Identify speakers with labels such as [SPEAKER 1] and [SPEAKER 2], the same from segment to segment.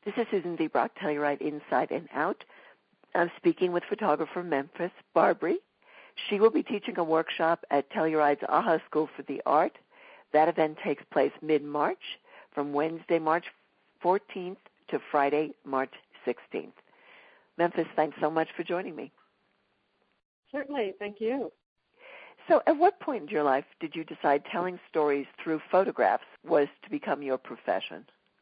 [SPEAKER 1] This is Susan V. Brock, Telluride Inside and Out. I'm speaking with photographer Memphis Barbary. She will be teaching a workshop at Telluride's AHA School for the Art. That event takes place mid-March from Wednesday, March 14th to Friday, March 16th. Memphis, thanks so much for joining me.
[SPEAKER 2] Certainly, thank you.
[SPEAKER 1] So at what point in your life did you decide telling stories through photographs was to become your profession?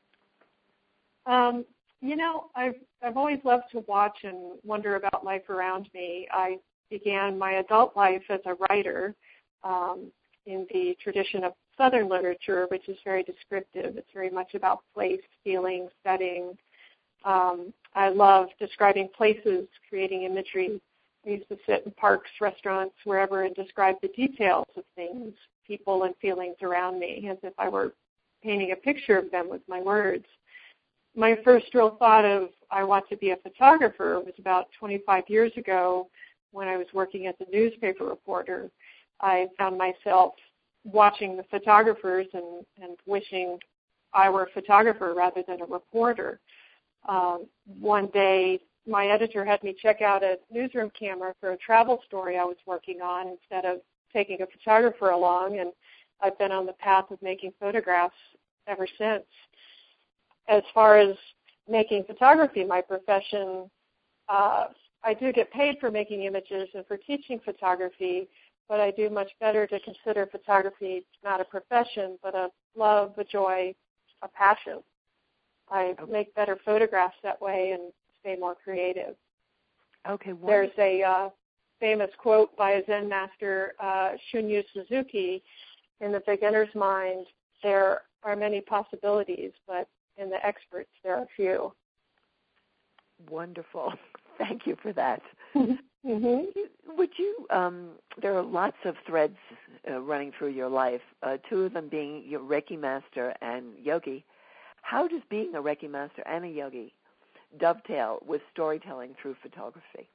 [SPEAKER 2] I've always loved to watch and wonder about life around me. I began my adult life as a writer in the tradition of Southern literature, which is very descriptive. It's very much about place, feeling, setting. I love describing places, creating imagery. I used to sit in parks, restaurants, wherever, and describe the details of things, people and feelings around me, as if I were painting a picture of them with my words. My first real thought of I want to be a photographer was about 25 years ago when I was working as a newspaper reporter. I found myself watching the photographers and wishing I were a photographer rather than a reporter. One day, my editor had me check out a newsroom camera for a travel story I was working on instead of taking a photographer along, and I've been on the path of making photographs ever since. As far as making photography my profession, I do get paid for making images and for teaching photography, but I do much better to consider photography not a profession, but a love, a joy, a passion. I make better photographs that way and stay more creative.
[SPEAKER 1] Okay. Wonderful.
[SPEAKER 2] There's a famous quote by a Zen master, Shunryu Suzuki, in the beginner's mind, there are many possibilities, but in the experts, there are few.
[SPEAKER 1] Wonderful. Thank you for that.
[SPEAKER 2] Mm-hmm.
[SPEAKER 1] Would you, there are lots of threads running through your life, two of them being your Reiki master and yogi. How does being a Reiki master and a yogi dovetail with storytelling through photography?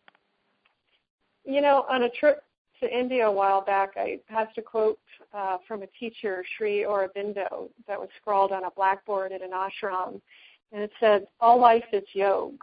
[SPEAKER 2] On a trip to India a while back, I passed a quote from a teacher, Sri Aurobindo, that was scrawled on a blackboard at an ashram, and it said, "All life is yoga."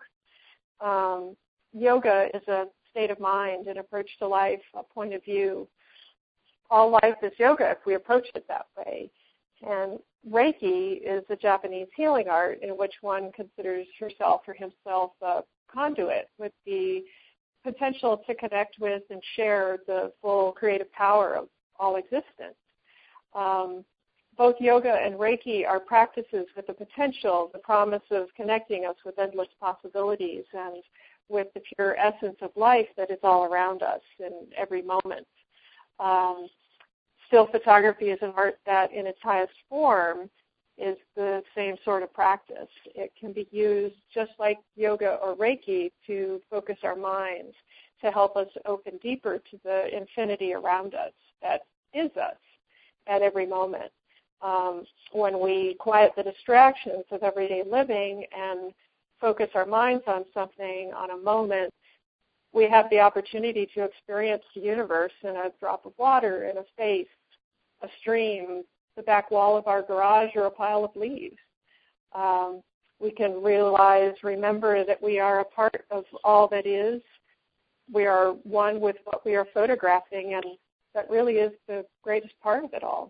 [SPEAKER 2] Yoga is a state of mind, an approach to life, a point of view. All life is yoga if we approach it that way. And Reiki is a Japanese healing art in which one considers herself or himself a conduit with the potential to connect with and share the full creative power of all existence. Both yoga and Reiki are practices with the potential, the promise of connecting us with endless possibilities and with the pure essence of life that is all around us in every moment. Still photography is an art that in its highest form is the same sort of practice. It can be used just like yoga or Reiki to focus our minds, to help us open deeper to the infinity around us that is us at every moment. When we quiet the distractions of everyday living and focus our minds on something, on a moment, we have the opportunity to experience the universe in a drop of water, in a space, a stream, the back wall of our garage, or a pile of leaves. We can remember that we are a part of all that is. We are one with what we are photographing, and that really is the greatest part of it all.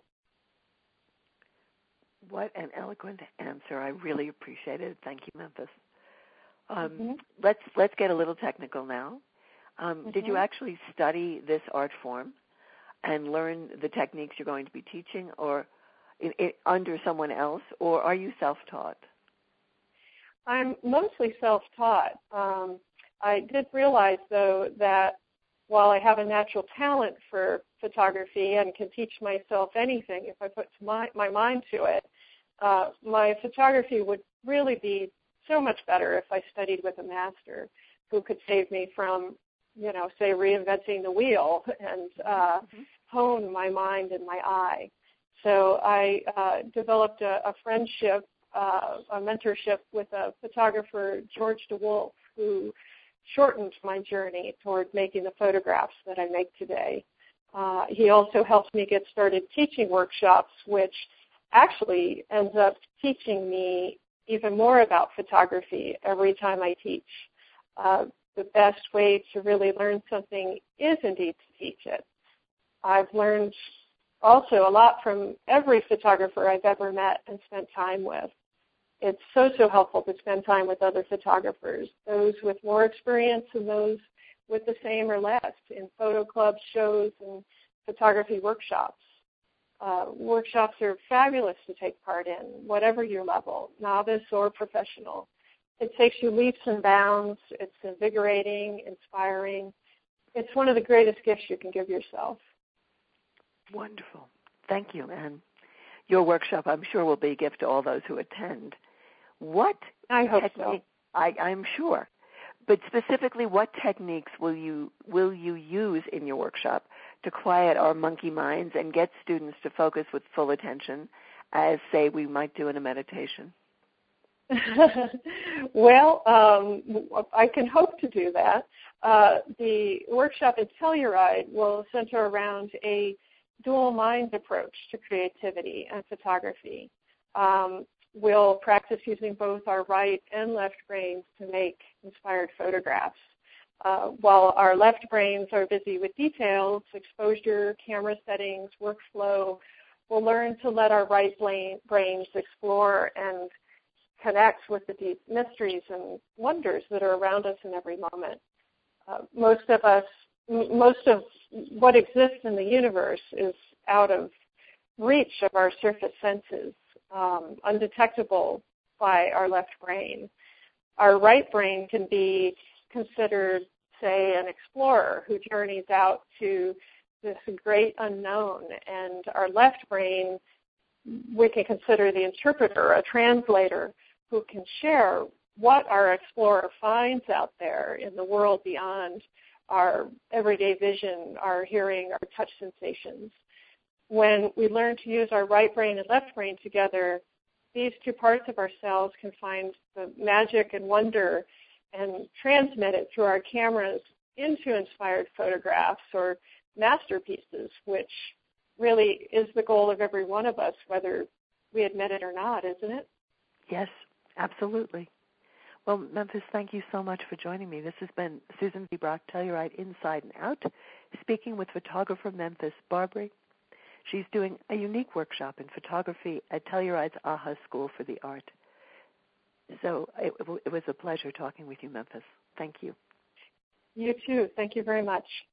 [SPEAKER 1] What an eloquent answer. I really appreciate it. Thank you, Memphis.
[SPEAKER 2] Mm-hmm.
[SPEAKER 1] Let's get a little technical now. Did you actually study this art form and learn the techniques you're going to be teaching, or under someone else, or are you self-taught?
[SPEAKER 2] I'm mostly self-taught. I did realize, though, that while I have a natural talent for photography and can teach myself anything if I put my mind to it, my photography would really be so much better if I studied with a master who could save me from, say, reinventing the wheel and hone my mind and my eye. So I developed a friendship, a mentorship with a photographer, George DeWolf, who shortened my journey toward making the photographs that I make today. He also helped me get started teaching workshops, which actually ends up teaching me even more about photography every time I teach. The best way to really learn something is indeed to teach it. I've learned also a lot from every photographer I've ever met and spent time with. It's so helpful to spend time with other photographers, those with more experience and those with the same or less, in photo clubs, shows, and photography workshops. Workshops are fabulous to take part in, whatever your level, novice or professional. It takes you leaps and bounds. It's invigorating, inspiring. It's one of the greatest gifts you can give yourself.
[SPEAKER 1] Wonderful. Thank you. And your workshop, I'm sure, will be a gift to all those who attend.
[SPEAKER 2] I hope so.
[SPEAKER 1] I'm sure. But specifically, what techniques will you use in your workshop to quiet our monkey minds and get students to focus with full attention, as, say, we might do in a meditation?
[SPEAKER 2] Well, I can hope to do that. The workshop at Telluride will center around a dual mind approach to creativity and photography. We'll practice using both our right and left brains to make inspired photographs. While our left brains are busy with details, exposure, camera settings, workflow, we'll learn to let our right brains explore and connect with the deep mysteries and wonders that are around us in every moment. Most of what exists in the universe is out of reach of our surface senses, undetectable by our left brain. Our right brain can be considered, say, an explorer who journeys out to this great unknown, and our left brain we can consider the interpreter, a translator, who can share what our explorer finds out there in the world beyond our everyday vision, our hearing, our touch sensations. When we learn to use our right brain and left brain together, these two parts of ourselves can find the magic and wonder and transmit it through our cameras into inspired photographs or masterpieces, which really is the goal of every one of us, whether we admit it or not, isn't it?
[SPEAKER 1] Yes, absolutely. Well, Memphis, thank you so much for joining me. This has been Susan V. Brock, Telluride Inside and Out, speaking with photographer Memphis Barbary. She's doing a unique workshop in photography at Telluride's AHA School for the Art. So it was a pleasure talking with you, Memphis. Thank you.
[SPEAKER 2] You too. Thank you very much.